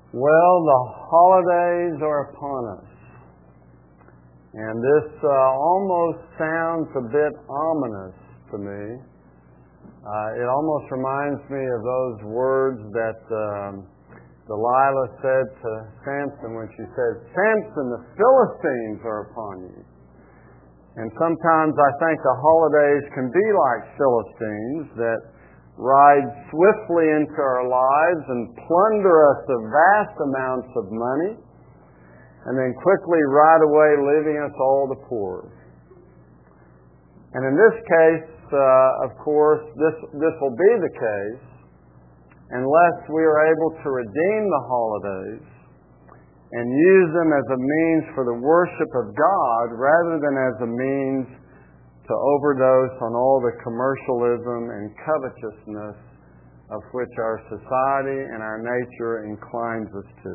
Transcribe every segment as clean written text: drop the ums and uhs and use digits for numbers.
Well, the holidays are upon us, and this almost sounds a bit ominous to me. It almost reminds me of those words that Delilah said to Samson when she said, "Samson, the Philistines are upon you." And sometimes I think the holidays can be like Philistines that ride swiftly into our lives and plunder us of vast amounts of money, and then quickly ride away, leaving us all the poorer. And in this case, of course, this will be the case unless we are able to redeem the holidays and use them as a means for the worship of God rather than as a means to overdose on all the commercialism and covetousness of which our society and our nature inclines us to.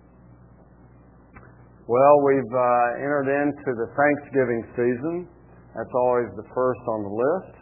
Well, we've entered into the Thanksgiving season. That's always the first on the list.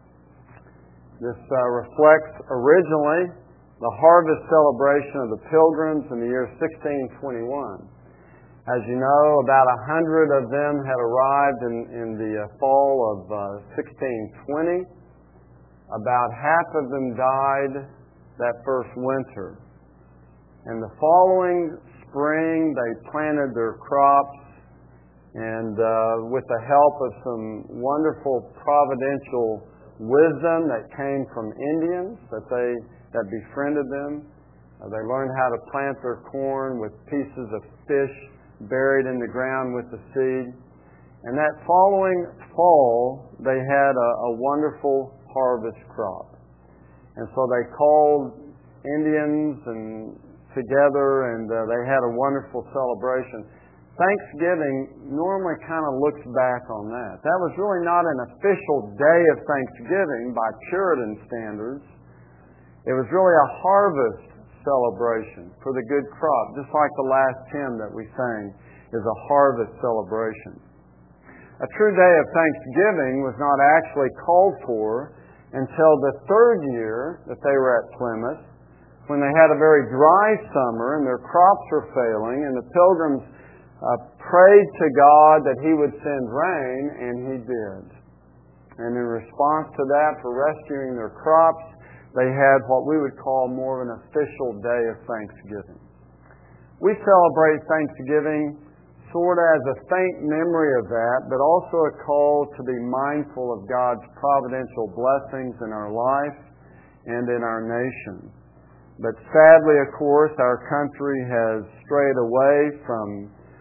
This reflects originally the harvest celebration of the Pilgrims in the year 1621. As you know, about 100 of them had arrived in the fall of 1620. About half of them died that first winter. And the following spring, they planted their crops, and with the help of some wonderful providential wisdom that came from Indians that befriended them, they learned how to plant their corn with pieces of fish buried in the ground with the seed. And that following fall, they had a wonderful harvest crop. And so they called Indians together, and they had a wonderful celebration. Thanksgiving normally kind of looks back on that. That was really not an official day of Thanksgiving by Puritan standards. It was really a harvest celebration for the good crop, just like the last hymn that we sang is a harvest celebration. A true day of Thanksgiving was not actually called for until the third year that they were at Plymouth, when they had a very dry summer and their crops were failing, and the Pilgrims prayed to God that He would send rain, and He did. And in response to that, for rescuing their crops, they had what we would call more of an official day of Thanksgiving. We celebrate Thanksgiving sort of as a faint memory of that, but also a call to be mindful of God's providential blessings in our life and in our nation. But sadly, of course, our country has strayed away from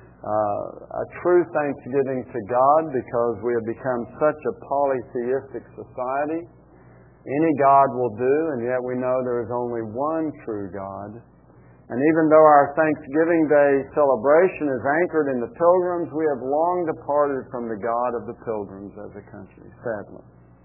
a true thanksgiving to God because we have become such a polytheistic society. Any God will do, and yet we know there is only one true God. And even though our Thanksgiving Day celebration is anchored in the Pilgrims, we have long departed from the God of the Pilgrims as a country, sadly.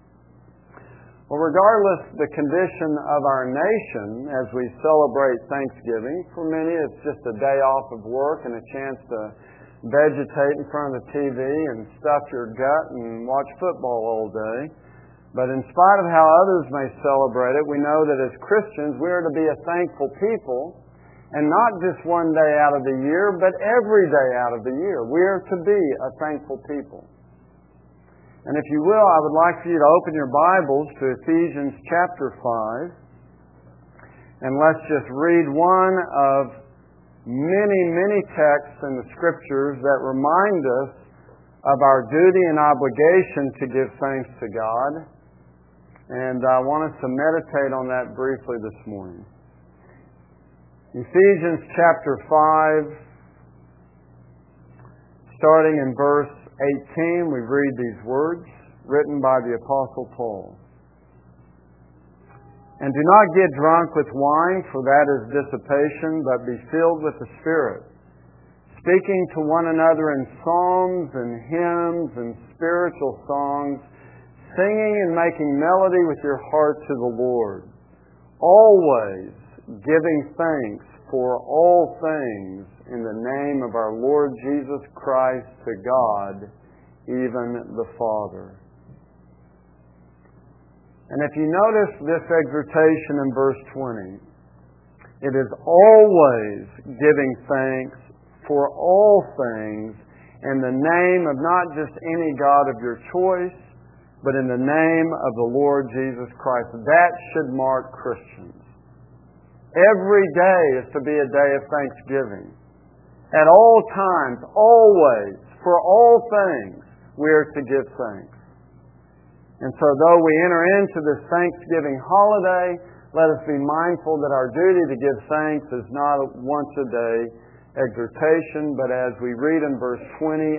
Well, regardless the condition of our nation as we celebrate Thanksgiving, for many it's just a day off of work and a chance to vegetate in front of the TV and stuff your gut and watch football all day. But in spite of how others may celebrate it, we know that as Christians we are to be a thankful people, and not just one day out of the year, but every day out of the year. We are to be a thankful people. And if you will, I would like for you to open your Bibles to Ephesians chapter 5, and let's just read one of many, many texts in the Scriptures that remind us of our duty and obligation to give thanks to God. And I want us to meditate on that briefly this morning. Ephesians chapter 5, starting in verse 18, we read these words written by the Apostle Paul. "And do not get drunk with wine, for that is dissipation, but be filled with the Spirit, speaking to one another in psalms and hymns and spiritual songs, singing and making melody with your heart to the Lord, always giving thanks for all things in the name of our Lord Jesus Christ to God, even the Father." And if you notice this exhortation in verse 20, It is always giving thanks for all things in the name of not just any God of your choice, but in the name of the Lord Jesus Christ. That should mark Christians. Every day is to be a day of thanksgiving. At all times, always, for all things, we are to give thanks. And so though we enter into this Thanksgiving holiday, let us be mindful that our duty to give thanks is not a once-a-day exhortation, but as we read in verse 20,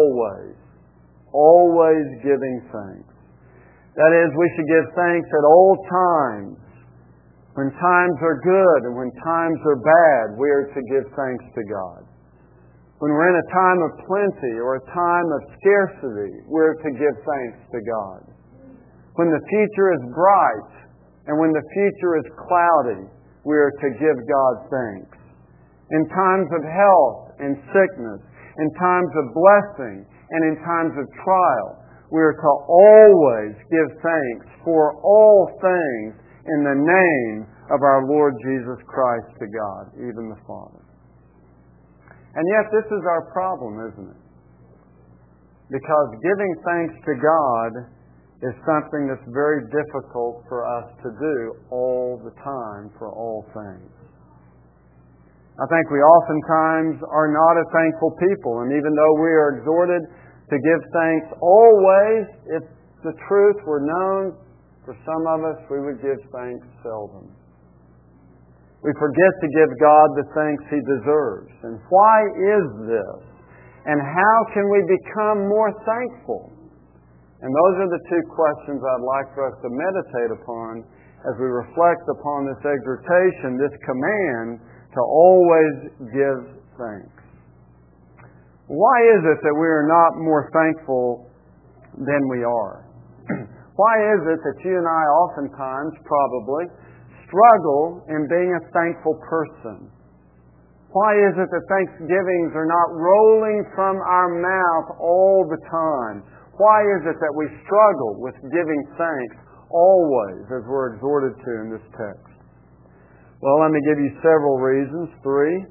always giving thanks. That is, we should give thanks at all times. When times are good and when times are bad, we are to give thanks to God. When we're in a time of plenty or a time of scarcity, we're to give thanks to God. When the future is bright and when the future is cloudy, we are to give God thanks. In times of health and sickness, in times of blessing and in times of trial, we are to always give thanks for all things in the name of our Lord Jesus Christ to God, even the Father. And yet this is our problem, isn't it? Because giving thanks to God is something that's very difficult for us to do all the time for all things. I think we oftentimes are not a thankful people, and even though we are exhorted to give thanks always, if the truth were known, for some of us, we would give thanks seldom. We forget to give God the thanks He deserves. And why is this? And how can we become more thankful? And those are the two questions I'd like for us to meditate upon as we reflect upon this exhortation, this command to always give thanks. Why is it that we are not more thankful than we are? Why is it that you and I oftentimes probably struggle in being a thankful person? Why is it that thanksgivings are not rolling from our mouth all the time? Why is it that we struggle with giving thanks always, as we're exhorted to in this text? Well, let me give you several reasons. 3.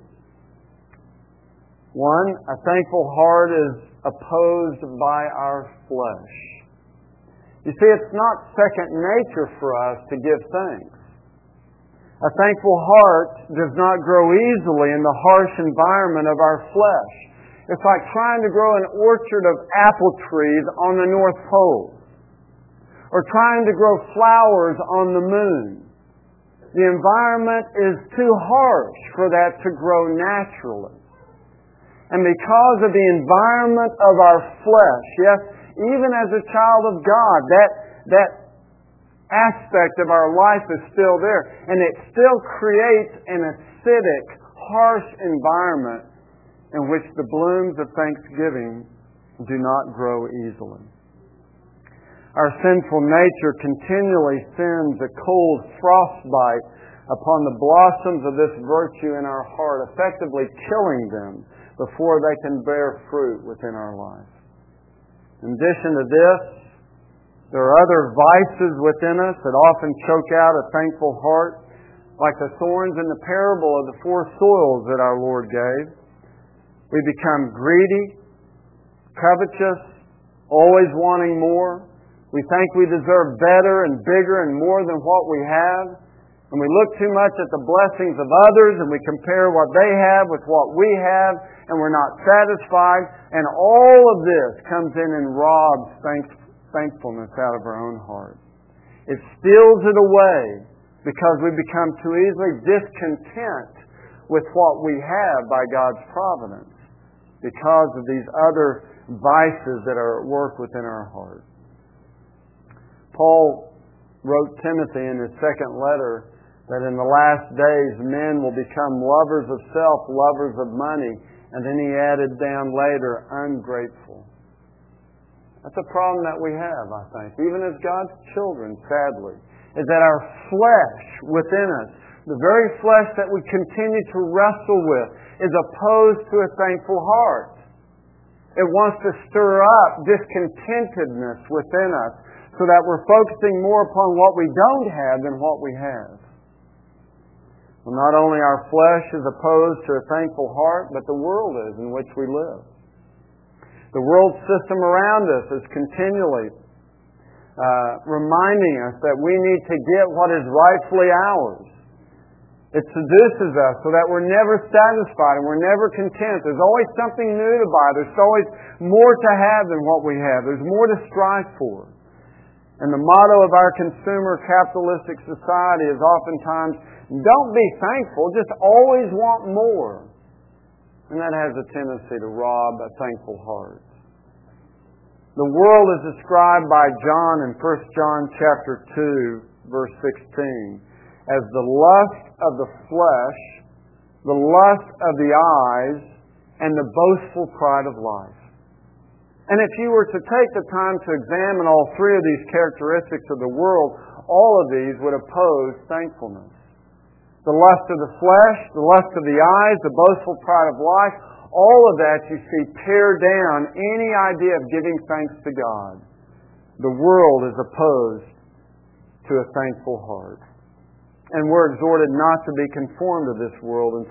1, a thankful heart is opposed by our flesh. You see, it's not second nature for us to give thanks. A thankful heart does not grow easily in the harsh environment of our flesh. It's like trying to grow an orchard of apple trees on the North Pole, or trying to grow flowers on the moon. The environment is too harsh for that to grow naturally. And because of the environment of our flesh, yes, even as a child of God, that aspect of our life is still there. And it still creates an acidic, harsh environment in which the blooms of thanksgiving do not grow easily. Our sinful nature continually sends a cold frostbite upon the blossoms of this virtue in our heart, effectively killing them before they can bear fruit within our life. In addition to this, there are other vices within us that often choke out a thankful heart, like the thorns in the parable of the 4 soils that our Lord gave. We become greedy, covetous, always wanting more. We think we deserve better and bigger and more than what we have. And we look too much at the blessings of others and we compare what they have with what we have, and we're not satisfied. And all of this comes in and robs thankfulness out of our own heart. It steals it away because we become too easily discontent with what we have by God's providence because of these other vices that are at work within our heart. Paul wrote Timothy in his second letter that in the last days men will become lovers of self, lovers of money, and then he added down later, ungrateful. That's a problem that we have, I think, even as God's children, sadly, is that our flesh within us, the very flesh that we continue to wrestle with, is opposed to a thankful heart. It wants to stir up discontentedness within us so that we're focusing more upon what we don't have than what we have. Well, not only our flesh is opposed to a thankful heart, but the world is in which we live. The world system around us is continually reminding us that we need to get what is rightfully ours. It seduces us so that we're never satisfied and we're never content. There's always something new to buy. There's always more to have than what we have. There's more to strive for. And the motto of our consumer capitalistic society is oftentimes, don't be thankful, just always want more. And that has a tendency to rob a thankful heart. The world is described by John in 1 John chapter 2, verse 16, as the lust of the flesh, the lust of the eyes, and the boastful pride of life. And if you were to take the time to examine all three of these characteristics of the world, all of these would oppose thankfulness. The lust of the flesh, the lust of the eyes, the boastful pride of life, all of that you see tear down any idea of giving thanks to God. The world is opposed to a thankful heart. And we're exhorted not to be conformed to this world in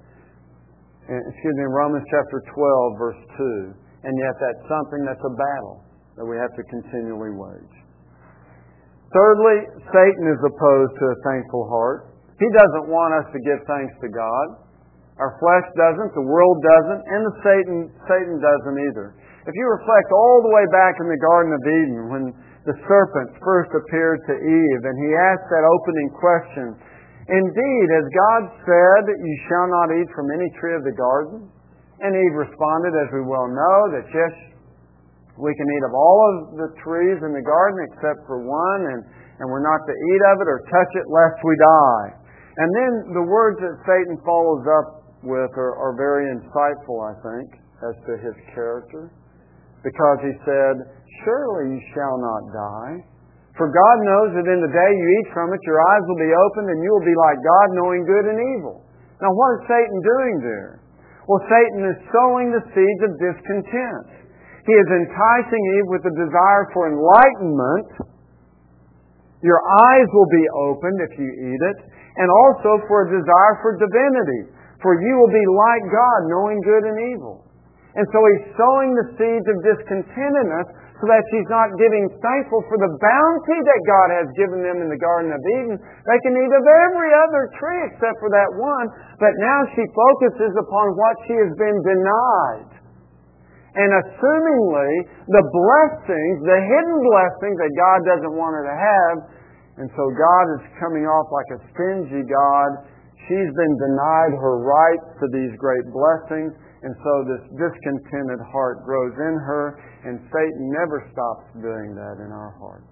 Romans chapter 12, verse 2. And yet that's something that's a battle that we have to continually wage. Thirdly, Satan is opposed to a thankful heart. He doesn't want us to give thanks to God. Our flesh doesn't, the world doesn't, and Satan doesn't either. If you reflect all the way back in the Garden of Eden when the serpent first appeared to Eve and he asked that opening question, "Indeed, as God said, you shall not eat from any tree of the garden?" And Eve responded, as we well know, that yes, we can eat of all of the trees in the garden except for one, and we're not to eat of it or touch it lest we die. And then the words that Satan follows up with are very insightful, I think, as to his character. Because he said, "Surely you shall not die. For God knows that in the day you eat from it, your eyes will be opened and you will be like God, knowing good and evil." Now what is Satan doing there? Well, Satan is sowing the seeds of discontent. He is enticing Eve with a desire for enlightenment. Your eyes will be opened if you eat it, and also for a desire for divinity. For you will be like God, knowing good and evil. And so he's sowing the seeds of discontent in us so that she's not giving thankful for the bounty that God has given them in the Garden of Eden. They can eat of every other tree except for that one, but now she focuses upon what she has been denied. And assumingly, the blessings, the hidden blessings that God doesn't want her to have, and so God is coming off like a stingy God. She's been denied her rights to these great blessings, and so this discontented heart grows in her, and Satan never stops doing that in our hearts.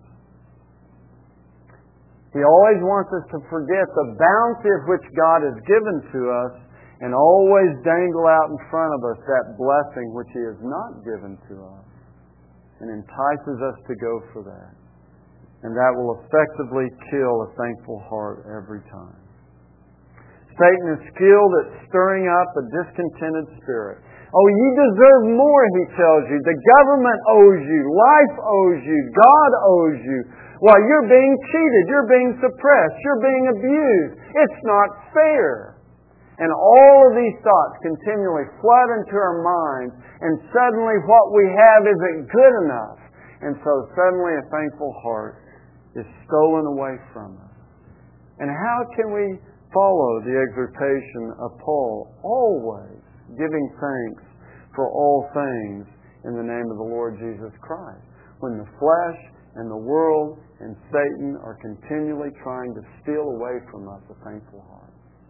He always wants us to forget the bounty of which God has given to us and always dangle out in front of us that blessing which He has not given to us and entices us to go for that. And that will effectively kill a thankful heart every time. Satan is skilled at stirring up a discontented spirit. Oh, you deserve more, he tells you. The government owes you. Life owes you. God owes you. Well, you're being cheated. You're being suppressed. You're being abused. It's not fair. And all of these thoughts continually flood into our minds, and suddenly what we have isn't good enough. And so suddenly a thankful heart is stolen away from us. And how can we follow the exhortation of Paul? Always giving thanks for all things in the name of the Lord Jesus Christ. When the flesh and the world and Satan are continually trying to steal away from us a thankful heart.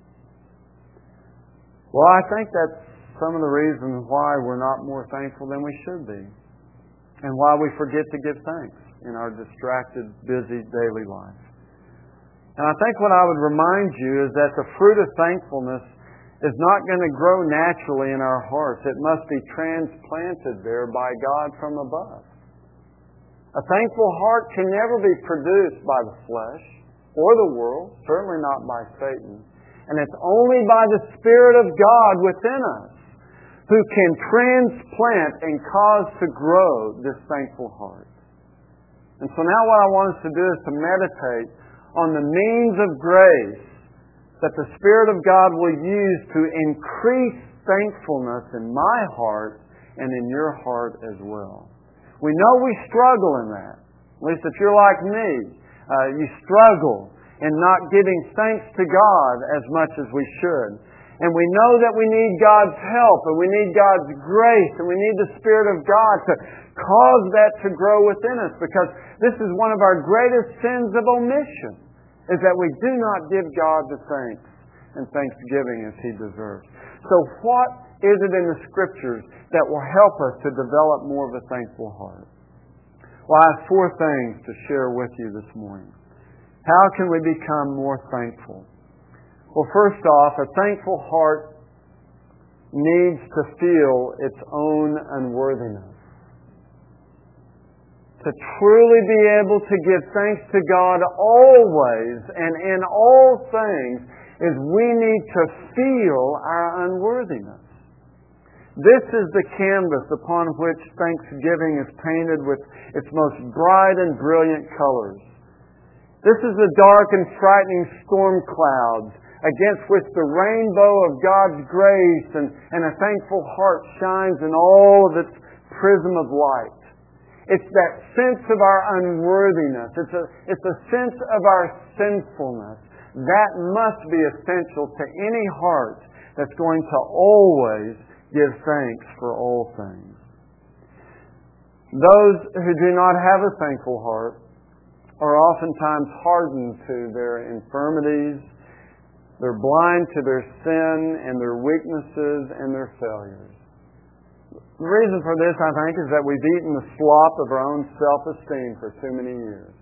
Well, I think that's some of the reasons why we're not more thankful than we should be. And why we forget to give thanks in our distracted, busy daily life. And I think what I would remind you is that the fruit of thankfulness is not going to grow naturally in our hearts. It must be transplanted there by God from above. A thankful heart can never be produced by the flesh or the world, certainly not by Satan. And it's only by the Spirit of God within us who can transplant and cause to grow this thankful heart. And so now what I want us to do is to meditate on the means of grace that the Spirit of God will use to increase thankfulness in my heart and in your heart as well. We know we struggle in that. At least if you're like me, you struggle in not giving thanks to God as much as we should. And we know that we need God's help, and we need God's grace, and we need the Spirit of God to cause that to grow within us, because this is one of our greatest sins of omission, is that we do not give God the thanks and thanksgiving as He deserves. So what is it in the Scriptures that will help us to develop more of a thankful heart? Well, I have 4 things to share with you this morning. How can we become more thankful? Well, first off, a thankful heart needs to feel its own unworthiness. To truly be able to give thanks to God always and in all things is we need to feel our unworthiness. This is the canvas upon which thanksgiving is painted with its most bright and brilliant colors. This is the dark and frightening storm clouds against which the rainbow of God's grace and a thankful heart shines in all of its prism of light. It's that sense of our unworthiness. It's a sense of our sinfulness. That must be essential to any heart that's going to always give thanks for all things. Those who do not have a thankful heart are oftentimes hardened to their infirmities. They're blind to their sin and their weaknesses and their failures. The reason for this, I think, is that we've eaten the slop of our own self-esteem for too many years.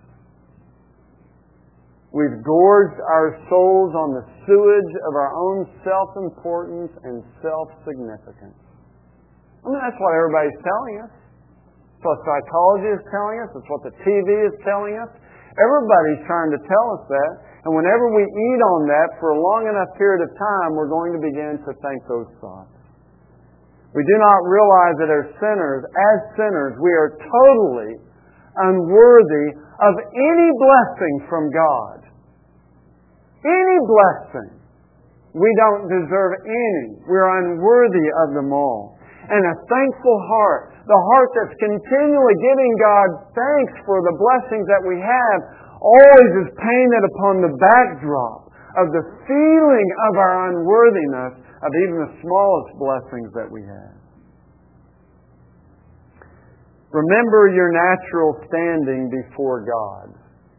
We've gorged our souls on the sewage of our own self-importance and self-significance. I mean, that's what everybody's telling us. That's what psychology is telling us. That's what the TV is telling us. Everybody's trying to tell us that. And whenever we eat on that for a long enough period of time, we're going to begin to think those thoughts. We do not realize that as sinners, we are totally unworthy of any blessing from God. Any blessing. We don't deserve any. We're unworthy of them all. And a thankful heart, the heart that's continually giving God thanks for the blessings that we have, always is painted upon the backdrop of the feeling of our unworthiness of even the smallest blessings that we have. Remember your natural standing before God.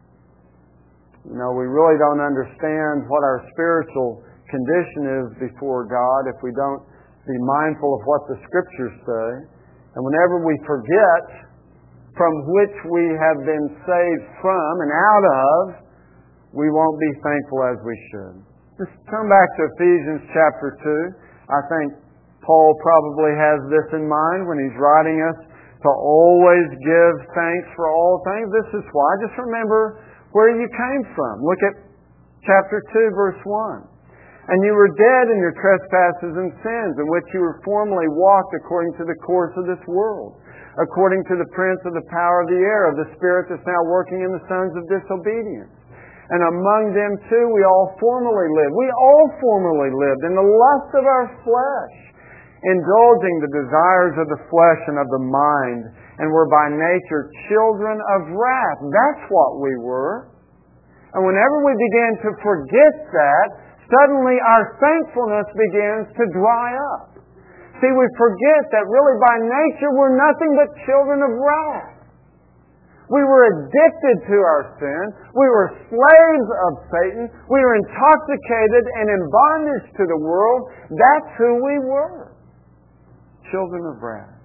You know, we really don't understand what our spiritual condition is before God if we don't be mindful of what the Scriptures say. And whenever we forget from which we have been saved from and out of, we won't be thankful as we should. Just turn back to Ephesians chapter 2. I think Paul probably has this in mind when he's writing us to always give thanks for all things. This is why. Just remember where you came from. Look at chapter 2, verse 1. And you were dead in your trespasses and sins, in which you were formerly walked according to the course of this world, according to the prince of the power of the air, of the spirit that's now working in the sons of disobedience. And among them too we all formerly lived. We all formerly lived in the lust of our flesh, indulging the desires of the flesh and of the mind, and were by nature children of wrath. That's what we were. And whenever we begin to forget that, suddenly our thankfulness begins to dry up. See, we forget that really by nature we're nothing but children of wrath. We were addicted to our sin. We were slaves of Satan. We were intoxicated and in bondage to the world. That's who we were. Children of wrath.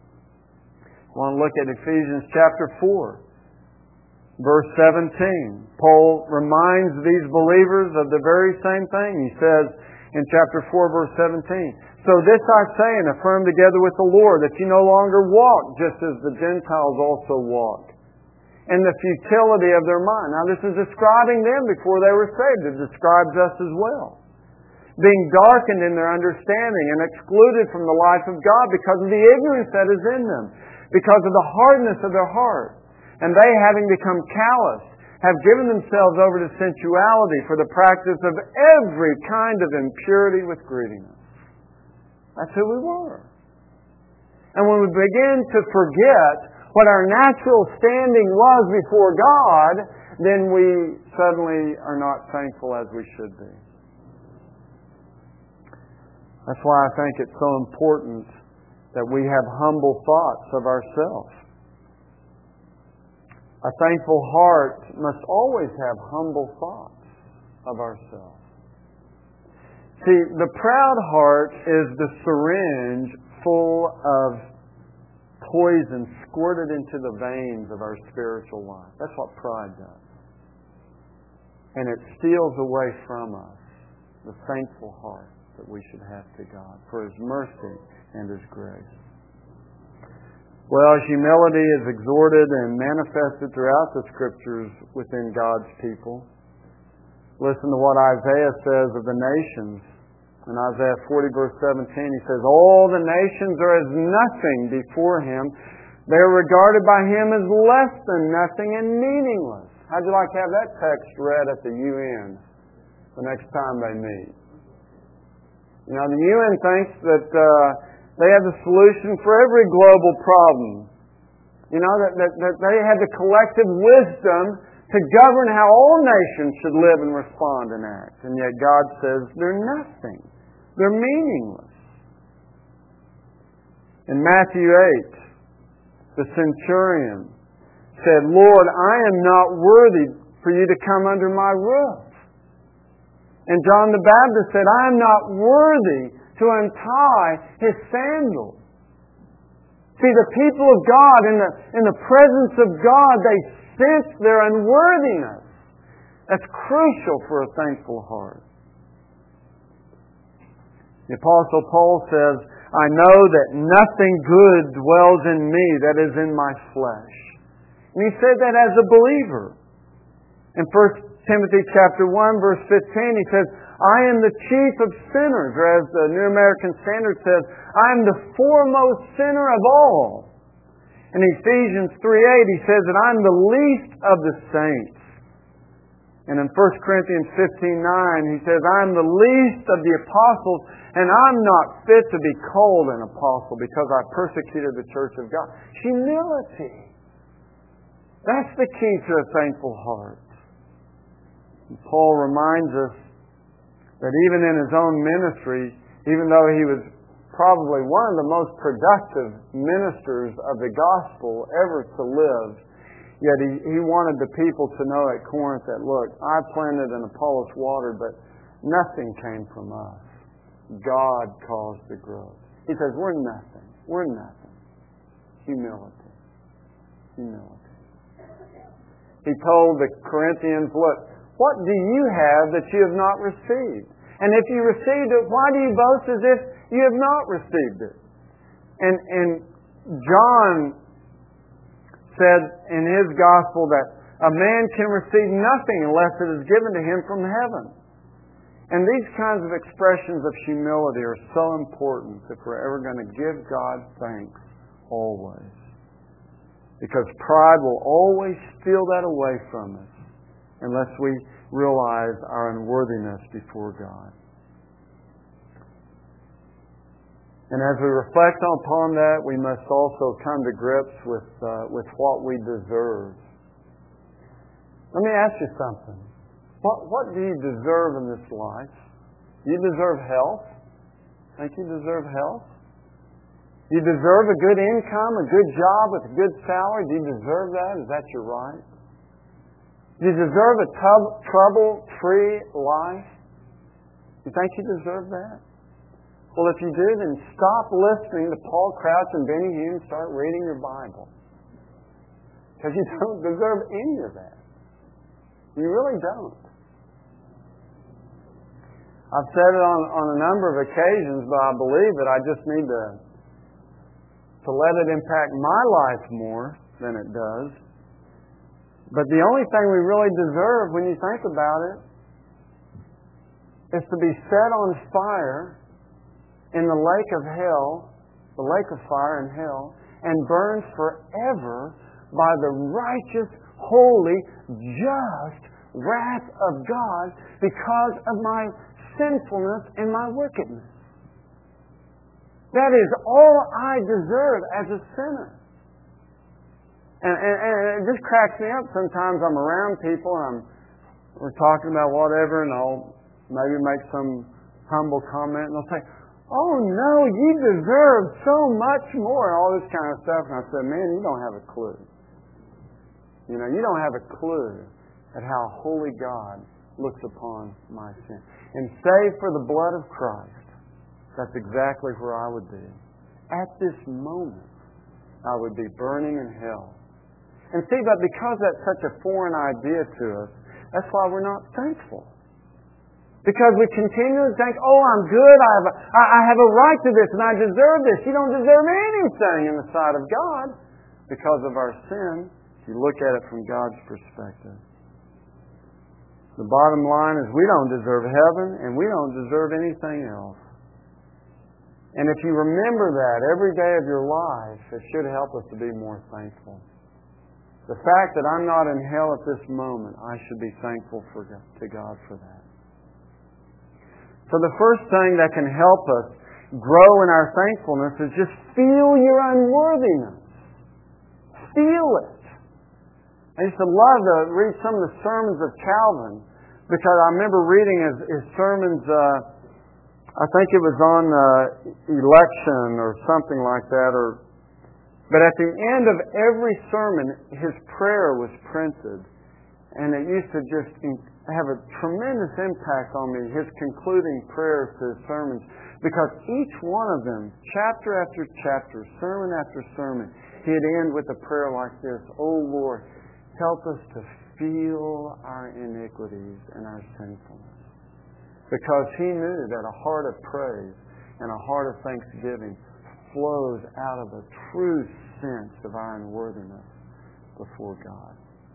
I want to look at Ephesians chapter 4. Verse 17, Paul reminds these believers of the very same thing. He says in chapter 4, verse 17, So this I say and affirm together with the Lord, that you no longer walk just as the Gentiles also walk, in the futility of their mind. Now this is describing them before they were saved. It describes us as well. Being darkened in their understanding and excluded from the life of God because of the ignorance that is in them, because of the hardness of their heart. And they, having become calloused, have given themselves over to sensuality for the practice of every kind of impurity with greediness. That's who we were. And when we begin to forget what our natural standing was before God, then we suddenly are not thankful as we should be. That's why I think it's so important that we have humble thoughts of ourselves. A thankful heart must always have humble thoughts of ourselves. See, the proud heart is the syringe full of poison squirted into the veins of our spiritual life. That's what pride does. And it steals away from us the thankful heart that we should have to God for His mercy and His grace. Well, humility is exhorted and manifested throughout the Scriptures within God's people. Listen to what Isaiah says of the nations. In Isaiah 40 verse 17, he says, "All the nations are as nothing before Him. They are regarded by Him as less than nothing and meaningless." How'd you like to have that text read at the UN the next time they meet? You know, the UN thinks that they have the solution for every global problem. You know, that they have the collective wisdom to govern how all nations should live and respond and act. And yet God says they're nothing. They're meaningless. In Matthew 8, the centurion said, "Lord, I am not worthy for you to come under my roof." And John the Baptist said, "I am not worthy to untie his sandals." See, the people of God, in the presence of God, they sense their unworthiness. That's crucial for a thankful heart. The Apostle Paul says, "I know that nothing good dwells in me, that is in my flesh." And he said that as a believer. In 1 Timothy chapter 1, verse 15, he says, "I am the chief of sinners," or as the New American Standard says, "I am the foremost sinner of all." In Ephesians 3:8, he says that I'm the least of the saints. And in 1 Corinthians 15:9, he says, "I'm the least of the apostles, and I'm not fit to be called an apostle because I persecuted the church of God." Humility. That's the key to a thankful heart. And Paul reminds us that even in his own ministry, even though he was probably one of the most productive ministers of the gospel ever to live, yet he wanted the people to know at Corinth that, look, I planted and Apollos watered, but nothing came from us. God caused the growth. He says, we're nothing. We're nothing. Humility. Humility. He told the Corinthians, look, what do you have that you have not received? And if you received it, why do you boast as if you have not received it? And John said in his gospel that a man can receive nothing unless it is given to him from heaven. And these kinds of expressions of humility are so important if we're ever going to give God thanks always. Because pride will always steal that away from us unless we realize our unworthiness before God. And as we reflect upon that, we must also come to grips with what we deserve. Let me ask you something. What do you deserve in this life? Do you deserve health? Think you deserve health? Do you deserve a good income, a good job with a good salary? Do you deserve that? Is that your right? Do you deserve a trouble-free life? You think you deserve that? Well, if you do, then stop listening to Paul Crouch and Benny Hinn and start reading your Bible. Because you don't deserve any of that. You really don't. I've said it on a number of occasions, but I believe that I just need to let it impact my life more than it does. But the only thing we really deserve, when you think about it, is to be set on fire in the lake of hell, the lake of fire in hell, and burned forever by the righteous, holy, just wrath of God because of my sinfulness and my wickedness. That is all I deserve as a sinner. And it just cracks me up. Sometimes I'm around people and we're talking about whatever, and I'll maybe make some humble comment, and they'll say, "Oh no, you deserve so much more," and all this kind of stuff. And I said, "Man, you don't have a clue. You don't have a clue at how holy God looks upon my sin. And save for the blood of Christ, that's exactly where I would be. At this moment, I would be burning in hell." And see, but because that's such a foreign idea to us, that's why we're not thankful. Because we continue to think, "Oh, I'm good. I have a right to this, and I deserve this." You don't deserve anything in the sight of God because of our sin. If you look at it from God's perspective. The bottom line is we don't deserve heaven, and we don't deserve anything else. And if you remember that every day of your life, it should help us to be more thankful. The fact that I'm not in hell at this moment, I should be thankful to God for that. So the first thing that can help us grow in our thankfulness is just feel your unworthiness. Feel it. I used to love to read some of the sermons of Calvin because I remember reading his sermons, I think it was on election or something like that, but at the end of every sermon, his prayer was printed. And it used to just have a tremendous impact on me, his concluding prayers to his sermons. Because each one of them, chapter after chapter, sermon after sermon, he'd end with a prayer like this: "Oh Lord, help us to feel our iniquities and our sinfulness." Because he knew that a heart of praise and a heart of thanksgiving flows out of a true sense of our unworthiness before God.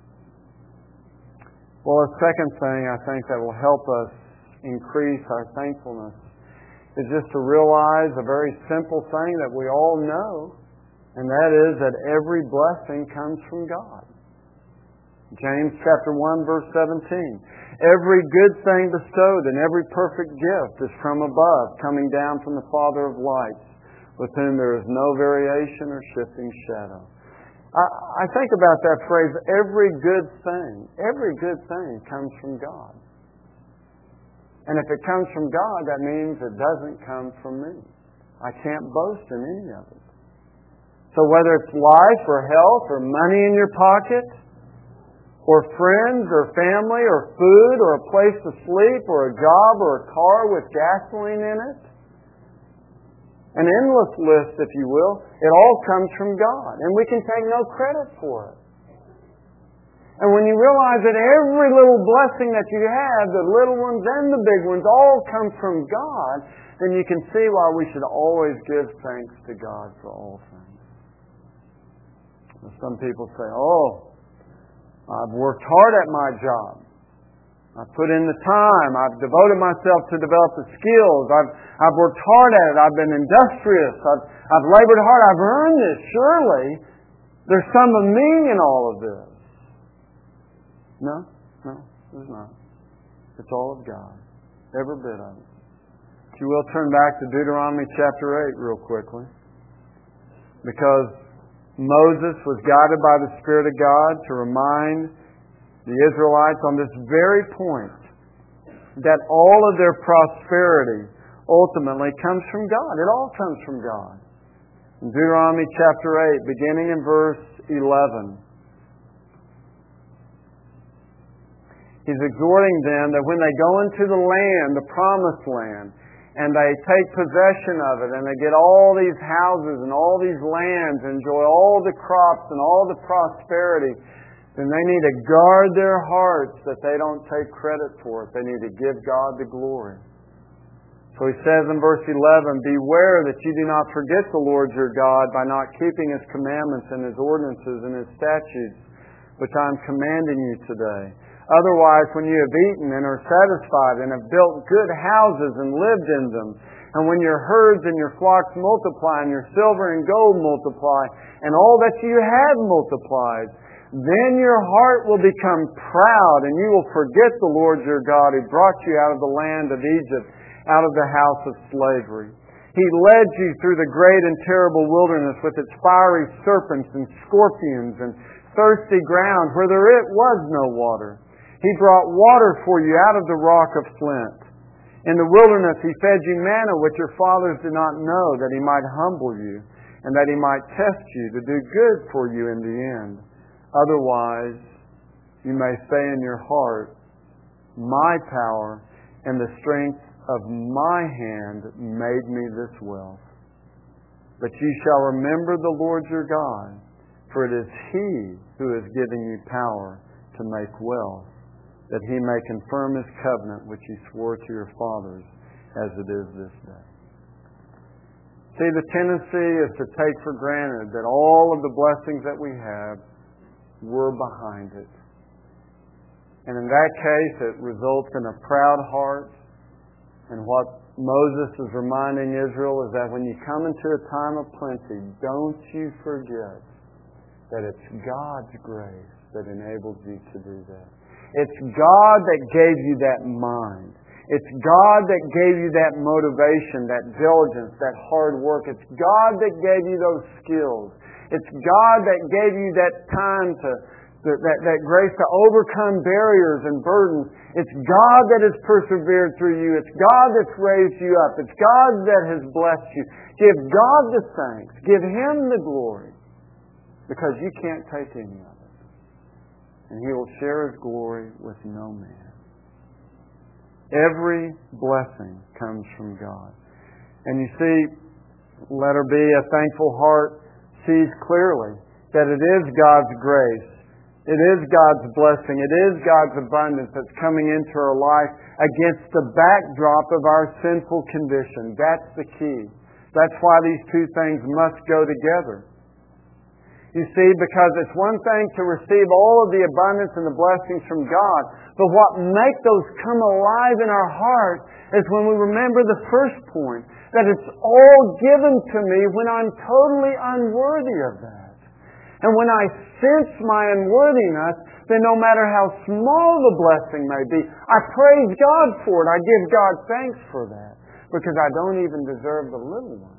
Well, a second thing I think that will help us increase our thankfulness is just to realize a very simple thing that we all know, and that is that every blessing comes from God. James chapter 1, verse 17. "Every good thing bestowed and every perfect gift is from above, coming down from the Father of lights, with whom there is no variation or shifting shadow." I think about that phrase, every good thing comes from God. And if it comes from God, that means it doesn't come from me. I can't boast in any of it. So whether it's life or health or money in your pocket, or friends or family or food or a place to sleep or a job or a car with gasoline in it, an endless list, if you will, it all comes from God. And we can take no credit for it. And when you realize that every little blessing that you have, the little ones and the big ones, all come from God, then you can see why we should always give thanks to God for all things. And some people say, "Oh, I've worked hard at my job. I've put in the time. I've devoted myself to develop the skills. I've worked hard at it. I've been industrious. I've labored hard. I've earned this. Surely there's some of me in all of this." No, there's not. It's all of God. Every bit of it. If you will, turn back to Deuteronomy chapter 8 real quickly. Because Moses was guided by the Spirit of God to remind the Israelites on this very point that all of their prosperity ultimately comes from God. It all comes from God. In Deuteronomy chapter 8, beginning in verse 11, he's exhorting them that when they go into the land, the promised land, and they take possession of it, and they get all these houses and all these lands, enjoy all the crops and all the prosperity, then they need to guard their hearts that they don't take credit for it. They need to give God the glory. So he says in verse 11, "Beware that you do not forget the Lord your God by not keeping His commandments and His ordinances and His statutes, which I am commanding you today. Otherwise, when you have eaten and are satisfied and have built good houses and lived in them, and when your herds and your flocks multiply and your silver and gold multiply, and all that you have multiplies, Then your heart will become proud, and you will forget the Lord your God who brought you out of the land of Egypt, out of the house of slavery. He led you through the great and terrible wilderness with its fiery serpents and scorpions and thirsty ground where there was no water. He brought water for you out of the rock of flint. In the wilderness He fed you manna which your fathers did not know, that He might humble you and that He might test you to do good for you in the end. Otherwise, you may say in your heart, my power and the strength of my hand made me this wealth. But you shall remember the Lord your God, for it is He who is giving you power to make wealth, that He may confirm His covenant which He swore to your fathers, as it is this day. See, the tendency is to take for granted that all of the blessings that we have were behind it. And in that case, it results in a proud heart. And what Moses is reminding Israel is that when you come into a time of plenty, don't you forget that it's God's grace that enables you to do that. It's God that gave you that mind. It's God that gave you that motivation, that diligence, that hard work. It's God that gave you those skills. It's God that gave you that time that grace to overcome barriers and burdens. It's God that has persevered through you. It's God that's raised you up. It's God that has blessed you. Give God the thanks. Give Him the glory. Because you can't take any of it. And He will share His glory with no man. Every blessing comes from God. And you see, letter B, a thankful heart sees clearly that it is God's grace, it is God's blessing, it is God's abundance that's coming into our life against the backdrop of our sinful condition. That's the key. That's why these two things must go together. You see, because it's one thing to receive all of the abundance and the blessings from God, but what makes those come alive in our heart is when we remember the first point, that it's all given to me when I'm totally unworthy of that. And when I sense my unworthiness, then no matter how small the blessing may be, I praise God for it. I give God thanks for that, because I don't even deserve the little one.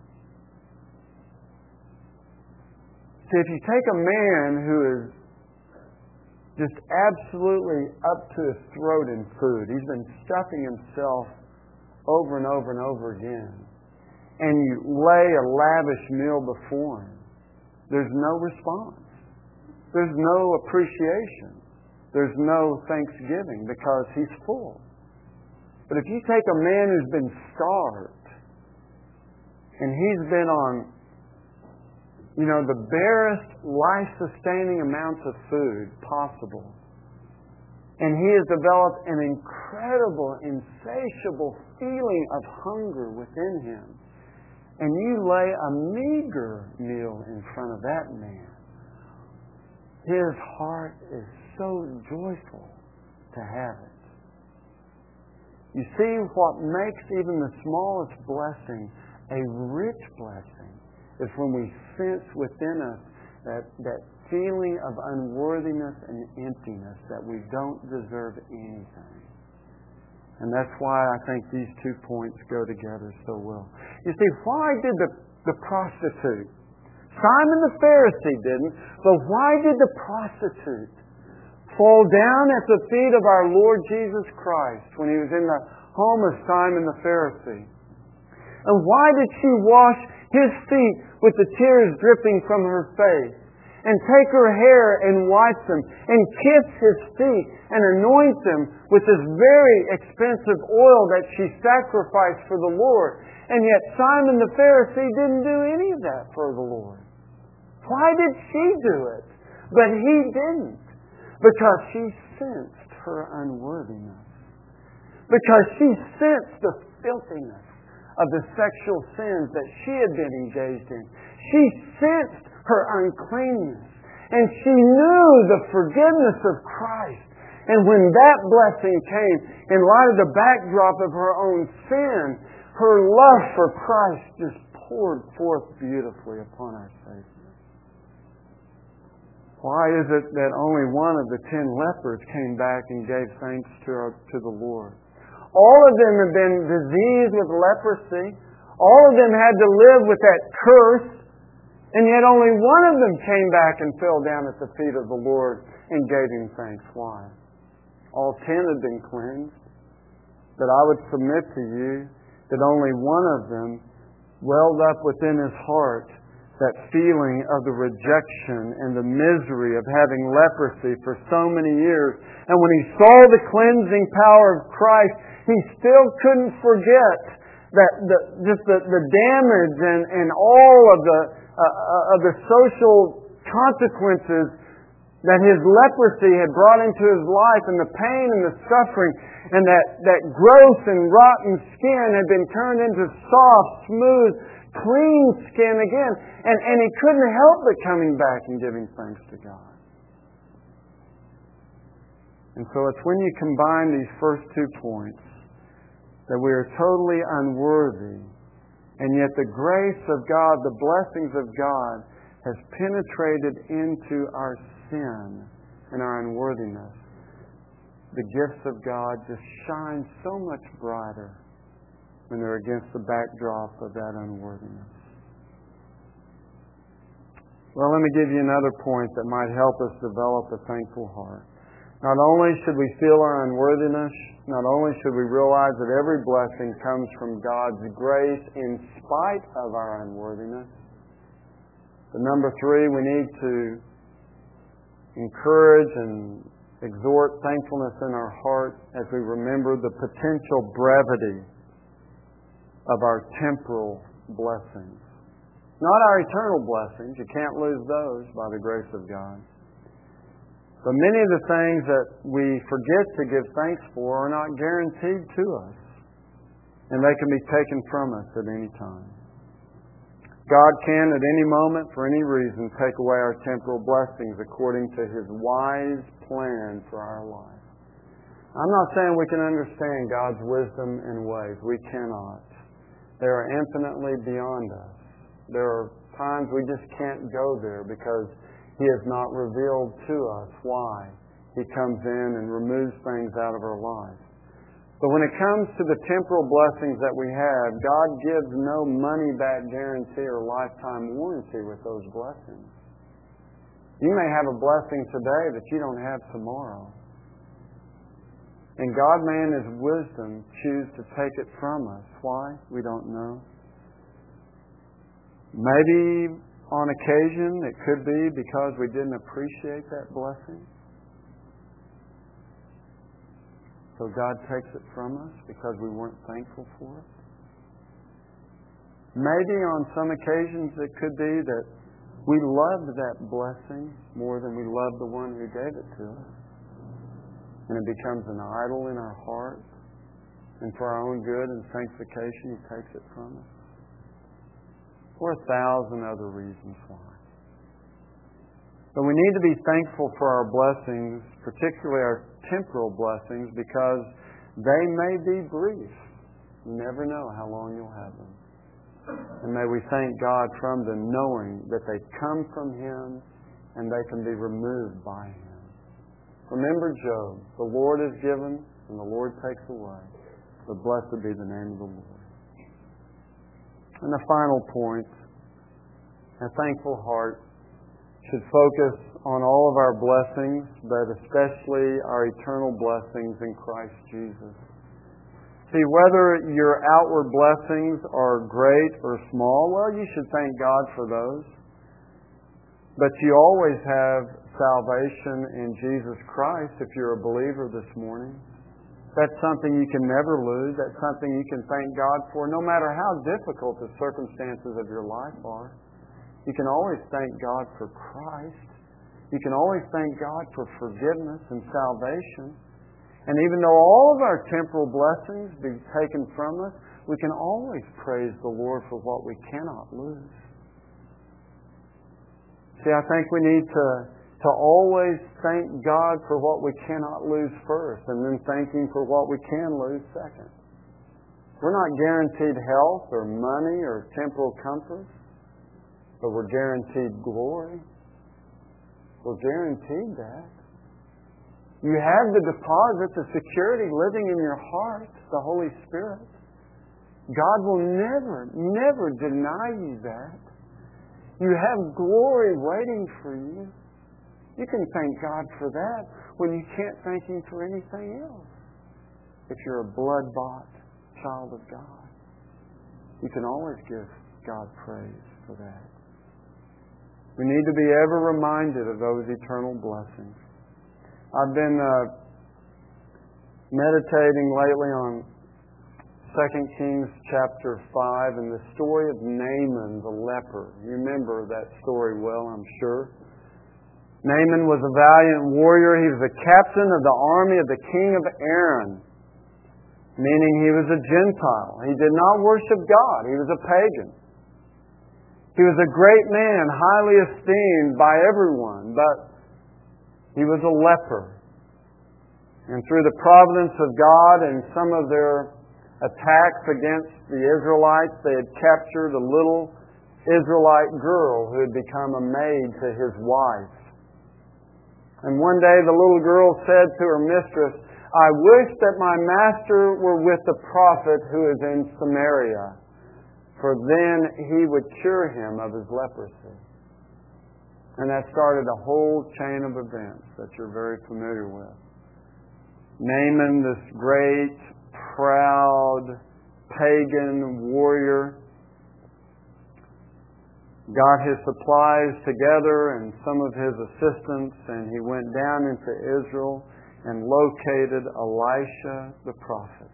See, if you take a man who is just absolutely up to his throat in food, he's been stuffing himself over and over and over again, and you lay a lavish meal before him, there's no response. There's no appreciation. There's no thanksgiving because he's full. But if you take a man who's been starved and he's been on the barest life-sustaining amounts of food possible, and he has developed an incredible, insatiable feeling of hunger within him, and you lay a meager meal in front of that man, his heart is so joyful to have it. You see, what makes even the smallest blessing a rich blessing is when we sense within us that feeling of unworthiness and emptiness, that we don't deserve anything. And that's why I think these 2 points go together so well. You see, why did the prostitute, Simon the Pharisee didn't, but why did the prostitute fall down at the feet of our Lord Jesus Christ when He was in the home of Simon the Pharisee? And why did she wash His feet with the tears dripping from her face, and take her hair and wipe them, and kiss His feet, and anoint them with this very expensive oil that she sacrificed for the Lord? And yet Simon the Pharisee didn't do any of that for the Lord. Why did she do it, but he didn't? Because she sensed her unworthiness. Because she sensed the filthiness of the sexual sins that she had been engaged in. She sensed her uncleanness. And she knew the forgiveness of Christ. And when that blessing came, in light of the backdrop of her own sin, her love for Christ just poured forth beautifully upon our Savior. Why is it that only one of the 10 lepers came back and gave thanks to the Lord? All of them had been diseased with leprosy. All of them had to live with that curse. And yet only one of them came back and fell down at the feet of the Lord and gave Him thanks. Why? All 10 had been cleansed. But I would submit to you that only one of them welled up within his heart that feeling of the rejection and the misery of having leprosy for so many years. And when he saw the cleansing power of Christ, he still couldn't forget that the damage and all of the social consequences that his leprosy had brought into his life, and the pain and the suffering, and that gross and rotten skin had been turned into soft, smooth, clean skin again. And he couldn't help but coming back and giving thanks to God. And so it's when you combine these first 2 points that we are totally unworthy, and yet the grace of God, the blessings of God, has penetrated into our sin and our unworthiness. The gifts of God just shine so much brighter when they're against the backdrop of that unworthiness. Well, let me give you another point that might help us develop a thankful heart. Not only should we feel our unworthiness, not only should we realize that every blessing comes from God's grace in spite of our unworthiness, but number 3, we need to encourage and exhort thankfulness in our heart as we remember the potential brevity of our temporal blessings. Not our eternal blessings. You can't lose those by the grace of God. But many of the things that we forget to give thanks for are not guaranteed to us. And they can be taken from us at any time. God can at any moment, for any reason, take away our temporal blessings according to His wise plan for our life. I'm not saying we can understand God's wisdom and ways. We cannot. They are infinitely beyond us. There are times we just can't go there because He has not revealed to us why He comes in and removes things out of our lives. But when it comes to the temporal blessings that we have, God gives no money-back guarantee or lifetime warranty with those blessings. You may have a blessing today that you don't have tomorrow. And God may in His wisdom choose to take it from us. Why? We don't know. Maybe on occasion it could be because we didn't appreciate that blessing. So God takes it from us because we weren't thankful for it. Maybe on some occasions it could be that we loved that blessing more than we loved the one who gave it to us. And it becomes an idol in our heart. And for our own good and sanctification, He takes it from us. Or 1,000 other reasons why. But we need to be thankful for our blessings, particularly our temporal blessings, because they may be brief. You never know how long you'll have them. And may we thank God from them, knowing that they come from Him and they can be removed by Him. Remember Job. The Lord is given and the Lord takes away. But blessed be the name of the Lord. And the final point, a thankful heart should focus on all of our blessings, but especially our eternal blessings in Christ Jesus. See, whether your outward blessings are great or small, well, you should thank God for those. But you always have salvation in Jesus Christ if you're a believer this morning. That's something you can never lose. That's something you can thank God for, no matter how difficult the circumstances of your life are. You can always thank God for Christ. You can always thank God for forgiveness and salvation. And even though all of our temporal blessings be taken from us, we can always praise the Lord for what we cannot lose. See, I think we need to always thank God for what we cannot lose first, and then thank Him for what we can lose second. We're not guaranteed health or money or temporal comfort, but we're guaranteed glory. We're guaranteed that. You have the deposit, the security living in your heart, the Holy Spirit. God will never, never deny you that. You have glory waiting for you. You can thank God for that when you can't thank Him for anything else. If you're a blood-bought child of God, you can always give God praise for that. We need to be ever reminded of those eternal blessings. I've been meditating lately on 2 Kings chapter 5 and the story of Naaman the leper. You remember that story well, I'm sure. Naaman was a valiant warrior. He was the captain of the army of the king of Aram, meaning he was a Gentile. He did not worship God. He was a pagan. He was a great man, highly esteemed by everyone, but he was a leper. And through the providence of God and some of their attacks against the Israelites, they had captured a little Israelite girl who had become a maid to his wife. And one day the little girl said to her mistress, "I wish that my master were with the prophet who is in Samaria, for then he would cure him of his leprosy." And that started a whole chain of events that you're very familiar with. Naaman, this great, proud, pagan warrior, got his supplies together and some of his assistants, and he went down into Israel and located Elisha the prophet.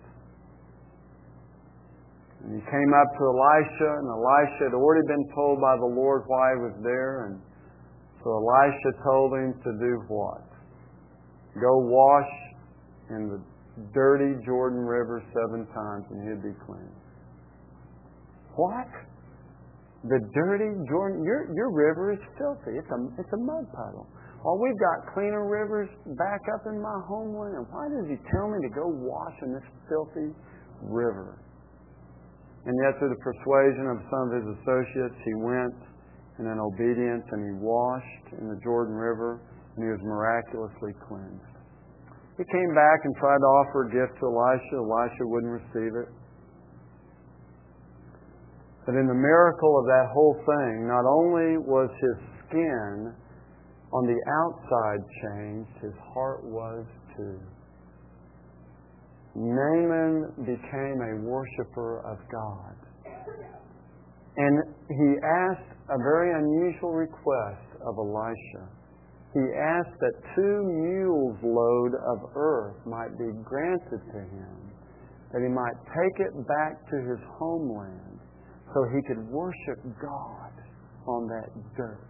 And he came up to Elisha, and Elisha had already been told by the Lord why he was there, and so Elisha told him to do what? Go wash in the dirty Jordan River 7 times and he'd be clean. What? The dirty Jordan? Your river is filthy. It's a mud puddle. Well, we've got cleaner rivers back up in my homeland. Why does he tell me to go wash in this filthy river? And yet through the persuasion of some of his associates, he went and in obedience, and he washed in the Jordan River, and he was miraculously cleansed. He came back and tried to offer a gift to Elisha. Elisha wouldn't receive it. But in the miracle of that whole thing, not only was his skin on the outside changed, his heart was too. Naaman became a worshiper of God. And he asked a very unusual request of Elisha. He asked that 2 mules load of earth might be granted to him, that he might take it back to his homeland so he could worship God on that dirt.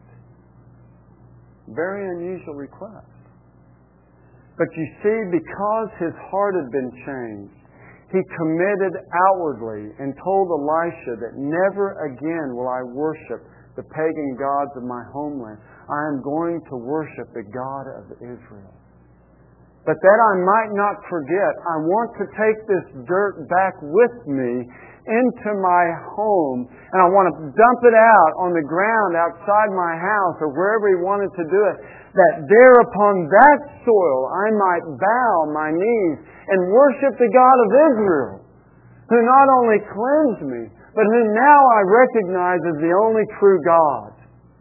Very unusual request. But you see, because his heart had been changed, he committed outwardly and told Elisha that never again will I worship the pagan gods of my homeland. I am going to worship the God of Israel. But that I might not forget, I want to take this dirt back with me into my home, and I want to dump it out on the ground outside my house or wherever he wanted to do it, that there upon that soil I might bow my knees and worship the God of Israel, who not only cleansed me, but who now I recognize as the only true God.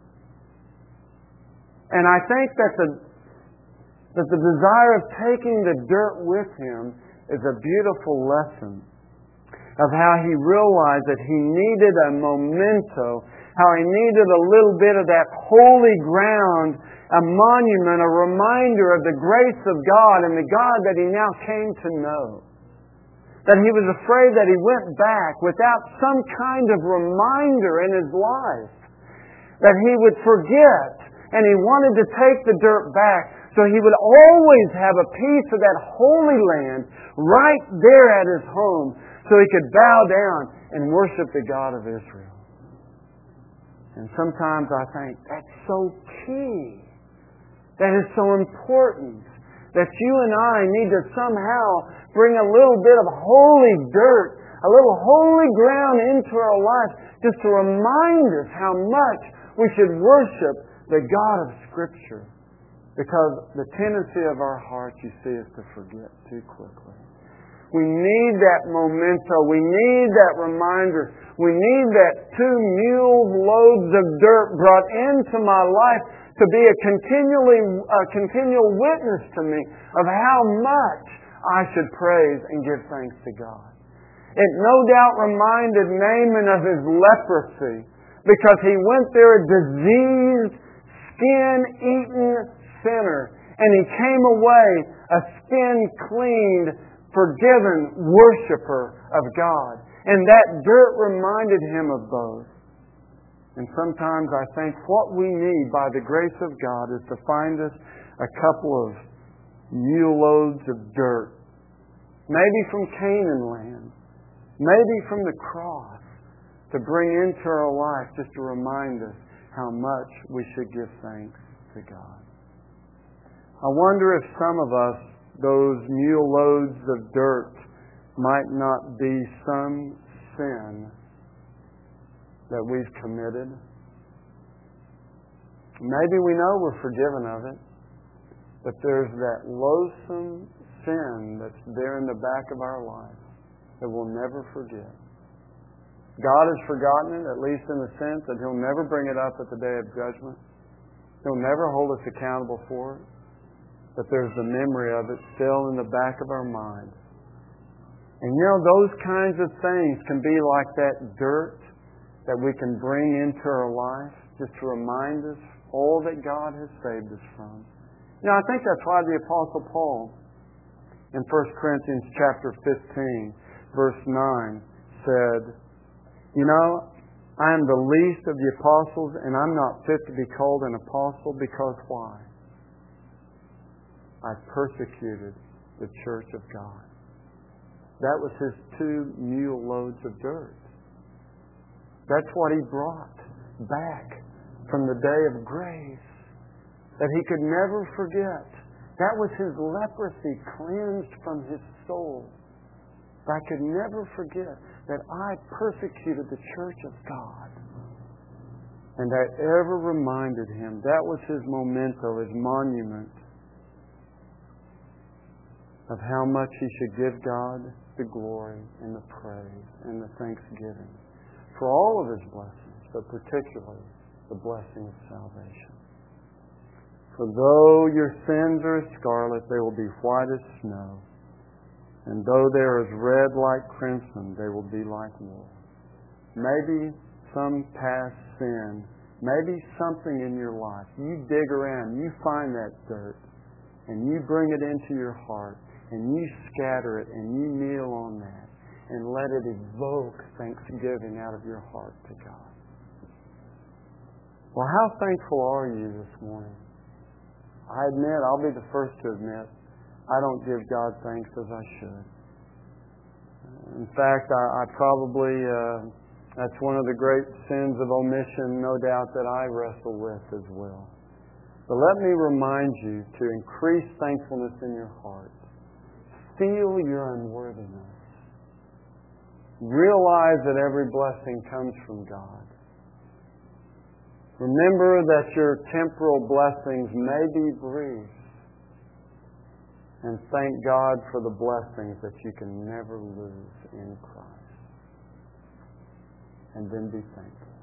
And I think that the desire of taking the dirt with him is a beautiful lesson of how he realized that he needed a memento, how he needed a little bit of that holy ground, a monument, a reminder of the grace of God and the God that he now came to know. That he was afraid that he went back without some kind of reminder in his life, that he would forget, and he wanted to take the dirt back so he would always have a piece of that holy land right there at his home, so he could bow down and worship the God of Israel. And sometimes I think that's so key. That is so important. That you and I need to somehow bring a little bit of holy dirt, a little holy ground into our life, just to remind us how much we should worship the God of Scripture. Because the tendency of our hearts, you see, is to forget too quickly. We need that memento. We need that reminder. We need that 2 mule loads of dirt brought into my life to be a continual witness to me of how much I should praise and give thanks to God. It no doubt reminded Naaman of his leprosy because he went there a diseased, skin-eaten sinner, and he came away a skin-cleaned, forgiven worshiper of God. And that dirt reminded him of both. And sometimes I think what we need by the grace of God is to find us a couple of mule loads of dirt. Maybe from Canaan land. Maybe from the cross. To bring into our life just to remind us how much we should give thanks to God. I wonder if some of us, those mule loads of dirt, might not be some sin that we've committed. Maybe we know we're forgiven of it, but there's that loathsome sin that's there in the back of our life that we'll never forget. God has forgotten it, at least in the sense that He'll never bring it up at the day of judgment. He'll never hold us accountable for it. But there's the memory of it still in the back of our mind. And you know, those kinds of things can be like that dirt that we can bring into our life just to remind us all that God has saved us from. You know, I think that's why the Apostle Paul in 1 Corinthians chapter 15, verse 9 said, you know, I am the least of the apostles and I'm not fit to be called an apostle because why? I persecuted the church of God. That was his 2 mule loads of dirt. That's what he brought back from the day of grace that he could never forget. That was his leprosy cleansed from his soul. I could never forget that I persecuted the church of God. And that ever reminded him, that was his memento, his monument of how much he should give God the glory and the praise and the thanksgiving for all of His blessings, but particularly the blessing of salvation. For though your sins are as scarlet, they will be white as snow. And though they are as red like crimson, they will be like wool. Maybe some past sin, maybe something in your life. You dig around, you find that dirt, and you bring it into your heart, and you scatter it, and you kneel on that, and let it evoke thanksgiving out of your heart to God. Well, how thankful are you this morning? I admit, I'll be the first to admit, I don't give God thanks as I should. In fact, I probably, that's one of the great sins of omission, no doubt, that I wrestle with as well. But let me remind you to increase thankfulness in your heart. Feel your unworthiness. Realize that every blessing comes from God. Remember that your temporal blessings may be brief. And thank God for the blessings that you can never lose in Christ. And then be thankful.